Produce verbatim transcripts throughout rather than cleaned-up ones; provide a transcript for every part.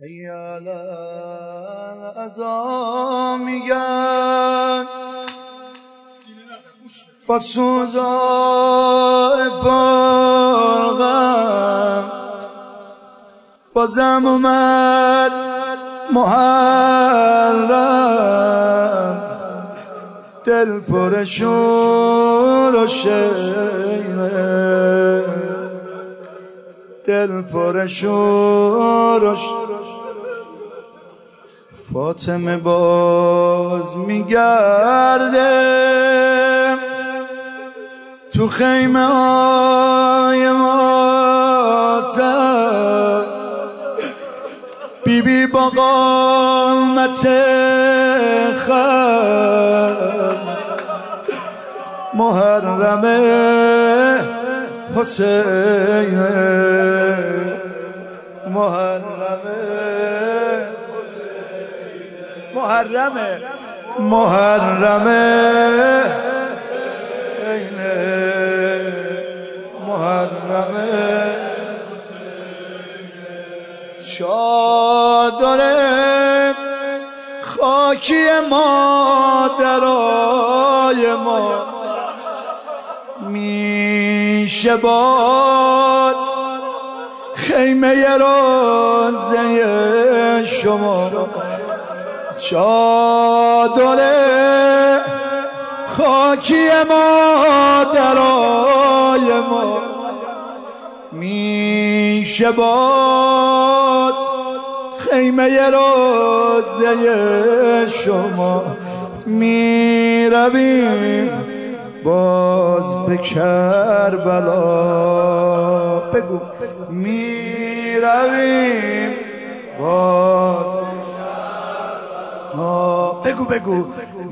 ای ازا میگن با سوزای پرغم بازم اومد محرم دل پر شور و شیره دل پر شور و فاطمه باز میگرده تو خیمه های ماتم بی بی با قامت خم محرم حسین محرم محرم محرم محرم چادر خاکی مادرای ما میشه باز خیمه روزه شما چادر خاکی مادرای ما میشه باز خیمه روزه شما میرویم باز به کربلا بگو میرویم باز بگو بگو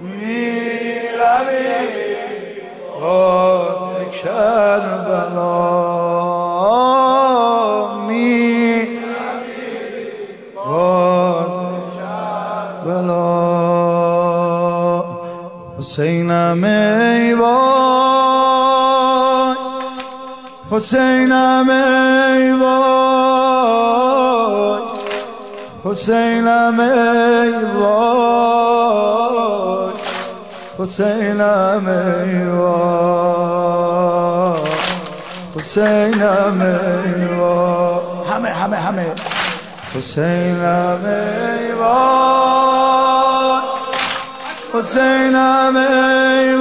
میرویم باز به کربلا میرویم باز به کربلا حسینم ای وای حسینم ای وای حسینم ای وای حسینم ای وای حسینم ای وای همه همه همه حسینم ای وای حسینم ای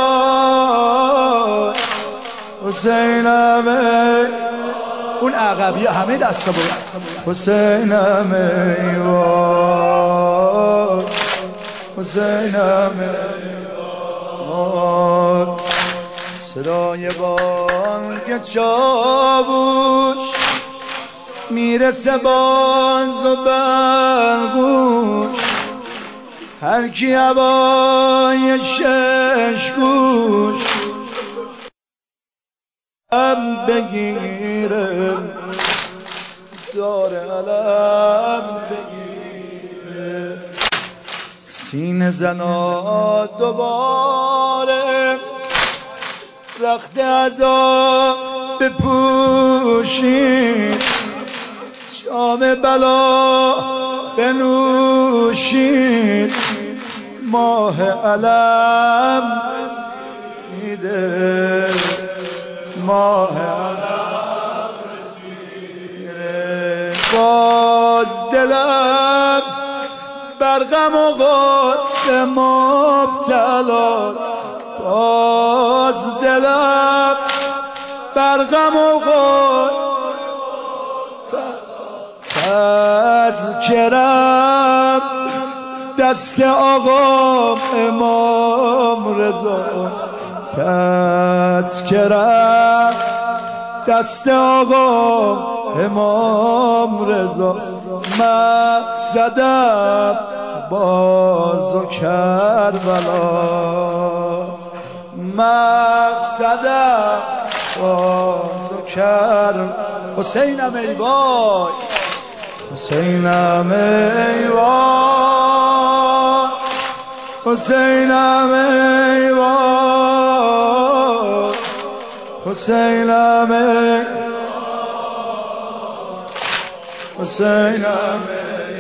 وای حسینم ای اون عقبی همه دستا بود حسینم ای وای حسینم ای وای صدای بانگ چاووش میرسه باز و برگوش هر کی هوای شش گوش هم بگیره دار علم بگیره سینه زنا دوباره رخت عذا بپوشید جام بلا بنوشید ماه علم رسیده ماه علم رسیده باز دلم بر غم و غصه مبتلاست باز دلم بر غم و غصه تذکرم دست آقا امام رضاست تذکرم دست آقا امام رضاست مقصدم باز و کربلاست مقصدم باز و کربلاست حسینم ای وای حسینم ای وای حسینم ای وای حسینم ای حسینم ای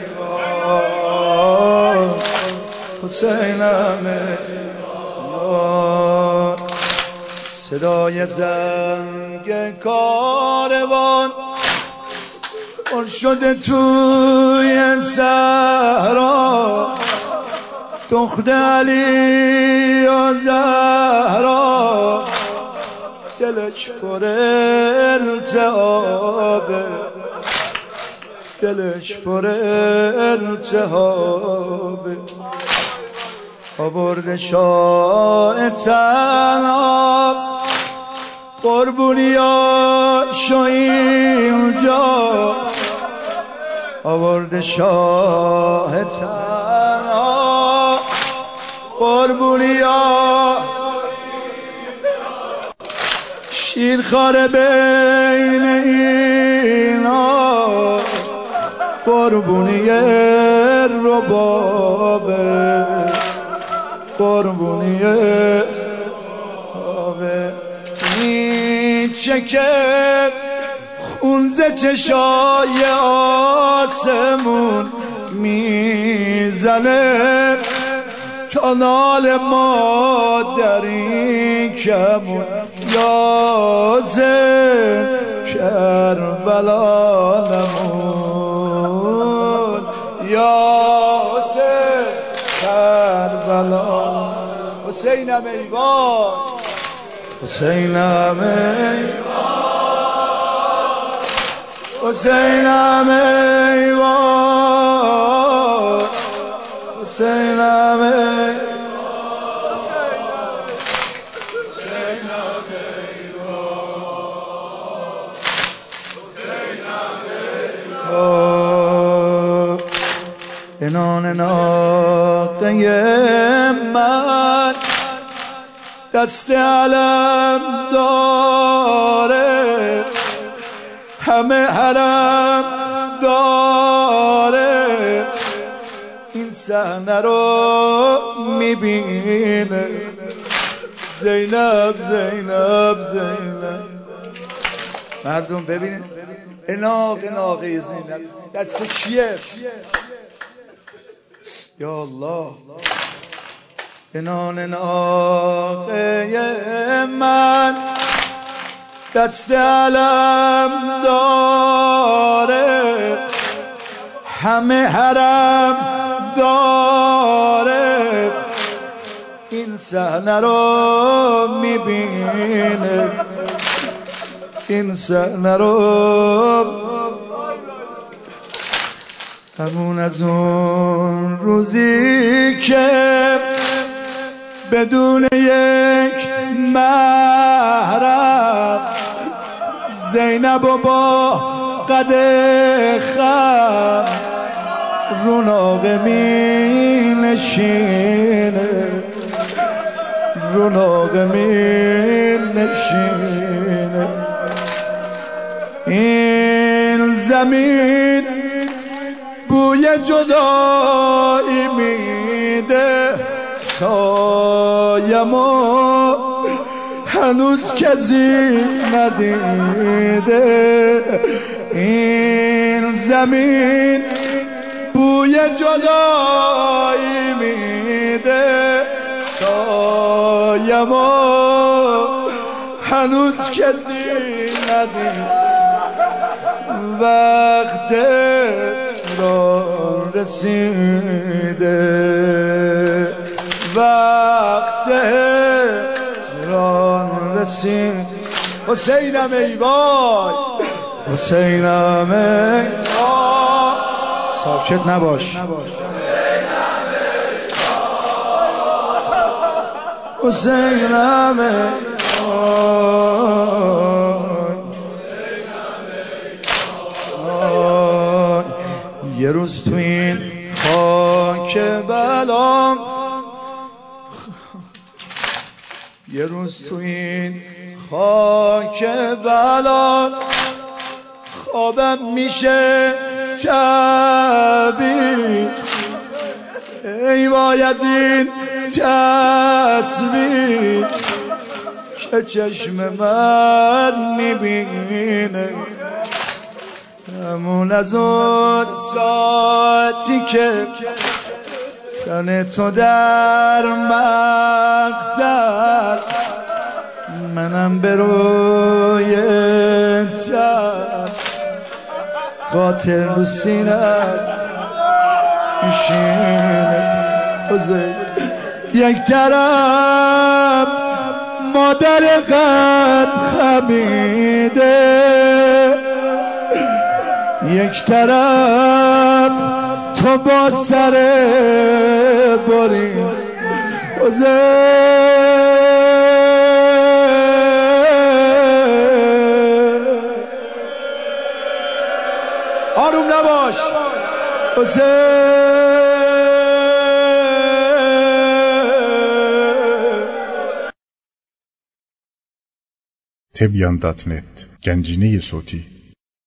حسینم صدای زنگ کاروان پر شده توی صحرا، دختر علی و زهرا دلش پر التهابه، دلش پر التهابه. آورده شاه تنها قربونیاشو اینجا، آورده شاه تنها قربونیا، شیرخواره بین اینا قربونی ربابه، قربونی ربابه. میچکه خونزه چشای آسمون میزنه، تا نال مادری کمون یازن کربلا نمون، یازن کربلا. حسینم ای وای، حسینم ای وای، حسینم ای وای، حسینم ای اینان ناقه من دست علم داره، همه حرم داره، این صحنه رو میبینه. زینب زینب زینب، مردم ببینید ناقه ناقه زینب دست کیه؟ یا الله. اینان ناقه من دست علم داره، همه حرم داره، این صحنه رو میبینه، این صحنه رو. همون از اون روزی که بدون یک محرم زینب و با قد خم رو ناقه می نشینه، رو ناقه می نشینه. این زمین بوی جدایی میده، سایمو هنوز کسی ندیده. این زمین بوی جدایی میده، سایمو هنوز کسی ندیده. وقت را رسیده، وقت را رسید. حسینم ای وای، حسینم ای وای، ساکت نباش. حسینم ای وای، یه روز تو این خاک بلام، یه روز تو این خاک بلام خوابم میشه تعبیر. ای وای از این تصویر که چشم من میبینه، همون از اون ساعتی که تن تو در مقتل منم به روی تن قاتل رو سینم میشینه یک طرف مادر قد خمیده یک طرف تو با سر برین آروم نباش تبیان دات نت گنجینه صوتی